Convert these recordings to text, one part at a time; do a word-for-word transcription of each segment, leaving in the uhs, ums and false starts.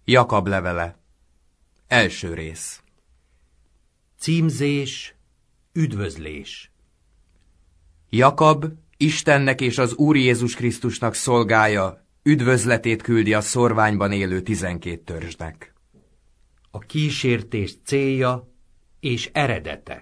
Jakab levele. Első rész. Címzés, üdvözlés. Jakab, Istennek és az Úr Jézus Krisztusnak szolgája, üdvözletét küldi a szórványban élő tizenkét törzsnek. A kísértés célja és eredete.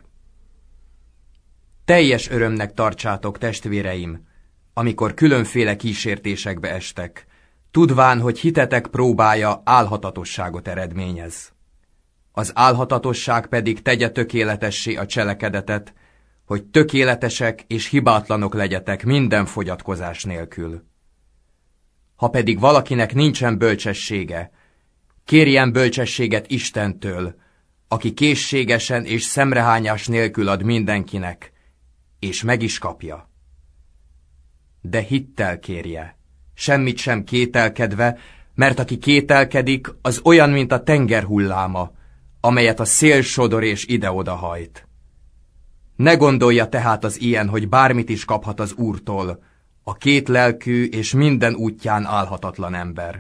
Teljes örömnek tartsátok, testvéreim, amikor különféle kísértésekbe estek, tudván, hogy hitetek próbája álhatatosságot eredményez. Az álhatatosság pedig tegye tökéletessé a cselekedetet, hogy tökéletesek és hibátlanok legyetek minden fogyatkozás nélkül. Ha pedig valakinek nincsen bölcsessége, kérjen bölcsességet Istentől, aki készségesen és szemrehányás nélkül ad mindenkinek, és meg is kapja. De hittel kérje, semmit sem kételkedve, mert aki kételkedik, az olyan, mint a tenger hulláma, amelyet a szél sodor és ide-oda hajt. Ne gondolja tehát az ilyen, hogy bármit is kaphat az Úrtól, a kétlelkű és minden útján álhatatlan ember.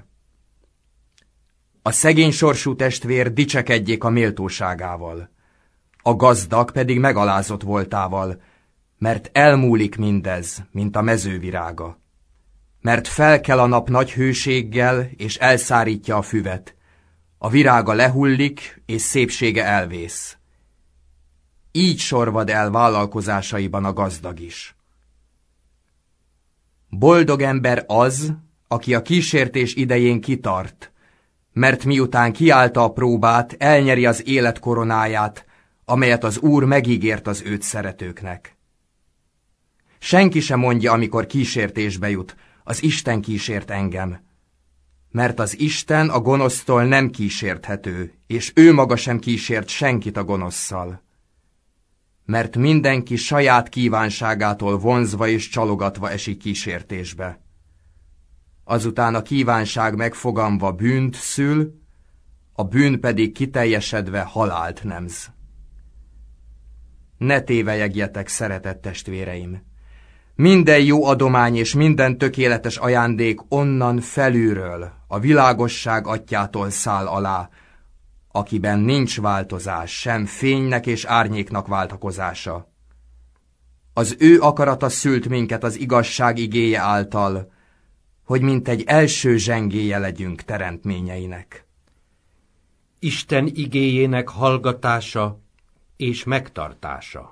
A szegény sorsú testvér dicsekedjék a méltóságával, a gazdag pedig megalázott voltával, mert elmúlik mindez, mint a mezővirága. Mert felkel a nap nagy hőséggel, és elszárítja a füvet, a virága lehullik, és szépsége elvész. Így sorvad el vállalkozásaiban a gazdag is. Boldog ember az, aki a kísértés idején kitart, mert miután kiállta a próbát, elnyeri az élet koronáját, amelyet az Úr megígért az őt szeretőknek. Senki sem mondja, amikor kísértésbe jut, az Isten kísért engem, mert az Isten a gonosztól nem kísérthető, és ő maga sem kísért senkit a gonoszszal. Mert mindenki saját kívánságától vonzva és csalogatva esik kísértésbe. Azután a kívánság megfoganva bűnt szül, a bűn pedig kiteljesedve halált nemz. Ne tévelyegjetek, szeretett testvéreim! Minden jó adomány és minden tökéletes ajándék onnan felülről, a világosság atyjától száll alá, akiben nincs változás, sem fénynek és árnyéknak váltakozása. Az ő akarata szült minket az igazság igéje által, hogy mint egy első zsengéje legyünk teremtményeinek. Isten igéjének hallgatása és megtartása.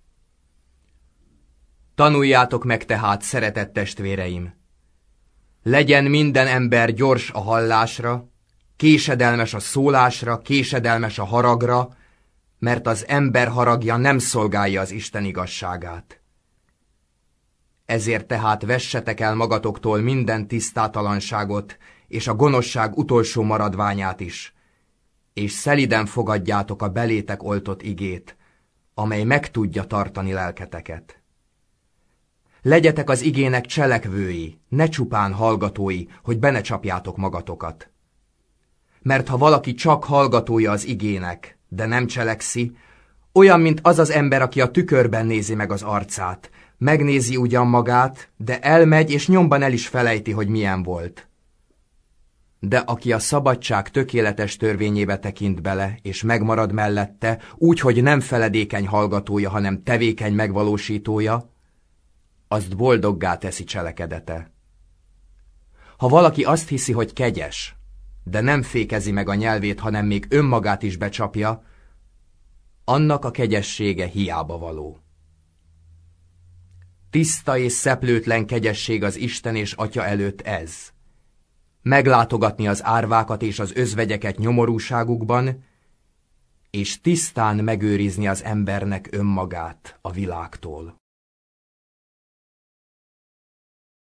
Tanuljátok meg tehát, szeretett testvéreim! Legyen minden ember gyors a hallásra, késedelmes a szólásra, késedelmes a haragra, mert az ember haragja nem szolgálja az Isten igazságát. Ezért tehát vessetek el magatoktól minden tisztátalanságot és a gonoszság utolsó maradványát is, és szeliden fogadjátok a belétek oltott igét, amely meg tudja tartani lelketeket. Legyetek az igének cselekvői, ne csupán hallgatói, hogy be ne csapjátok magatokat. Mert ha valaki csak hallgatója az igének, de nem cselekszi, olyan, mint az az ember, aki a tükörben nézi meg az arcát, megnézi ugyan magát, de elmegy, és nyomban el is felejti, hogy milyen volt. De aki a szabadság tökéletes törvényébe tekint bele, és megmarad mellette, úgy, hogy nem feledékeny hallgatója, hanem tevékeny megvalósítója, azt boldoggá teszi cselekedete. Ha valaki azt hiszi, hogy kegyes, de nem fékezi meg a nyelvét, hanem még önmagát is becsapja, annak a kegyessége hiába való. Tiszta és szeplőtlen kegyesség az Isten és Atya előtt ez. Meglátogatni az árvákat és az özvegyeket nyomorúságukban, és tisztán megőrizni az embernek önmagát a világtól.